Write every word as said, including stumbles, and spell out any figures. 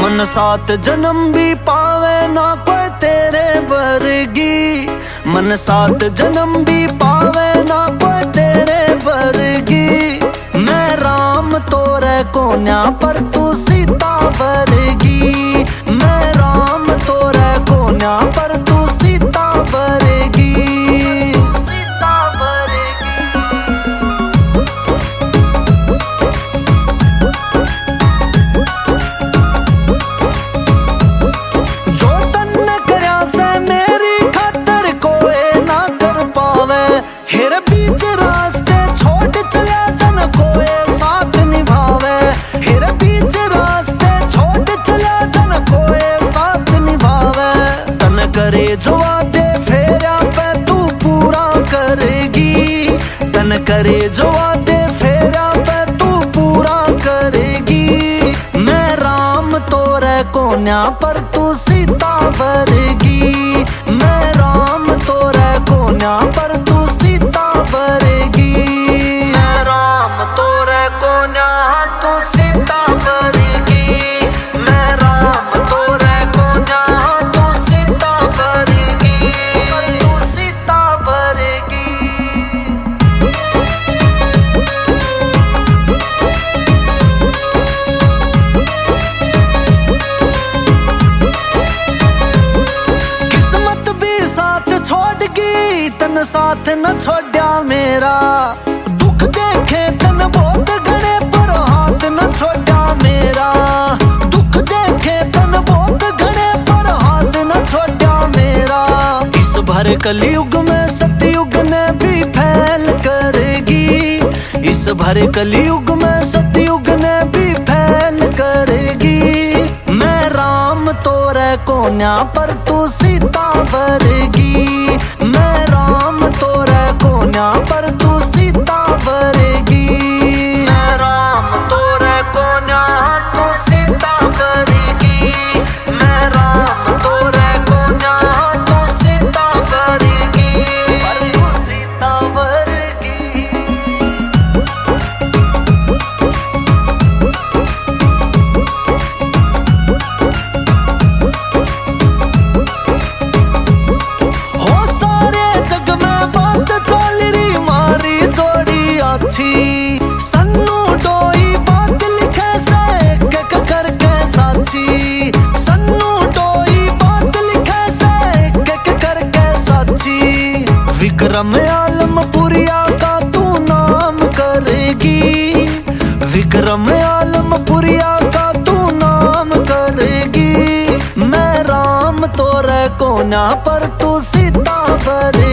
मन सात जन्म भी पावे ना कोई तेरे वर्गी, मन सात जन्म भी पावे ना कोई तेरे वर्गी। मैं राम तोरे कोन्या पर तू सीता वर्गी, मैं राम तोरे कोन्या पर तू सीता वर्गी। करे जो वादे फेरा पे तू पूरा करेगी, तन करे जो वादे फेरा पे तू पूरा करेगी। मैं राम तोरे कोन्या पर तू सीता वर्गी, मैं राम तोरे कोन्या पर तू सीता वर्गी। मैं राम तोरे कोन्या तू सीता वर्गी, मैं राम तोरे कोन्या तू सीता वर्गी, तू सीता वर्गी। किस्मत भी साथ छोड़ गई तन साथ न छोड़ा मेरा, दुख देखे तन बहुत घने पर हाथ न छोड़ा मेरा, दुख देखे तन बहुत घने पर हाथ न छोड़ा मेरा। इस भर कलयुग में सतयुग ने भी फैल करेगी, इस भर कलयुग में सतयुग ने भी फैल करेगी। मैं राम तोरे कोन्या पर तू सीता वर्गी, मैं राम तोरे कोन्या पर तू सीता वर्गी। मैं राम तोरे कोन्या तू सीता वर्गी, मैं राम तोरे कोन्या तू सीता वर्गी, पर तू सीता वर्गी। सन्नू डोई बात लिखे से एक एक करके साची, सन्नू डोई बात लिखे से एक एक करके साची। विक्रम आलमपुरिया का तू नाम करेगी, विक्रम आलमपुरिया का तू नाम करेगी। मैं राम तोरे कोन्या पर तू सीता वर्गी।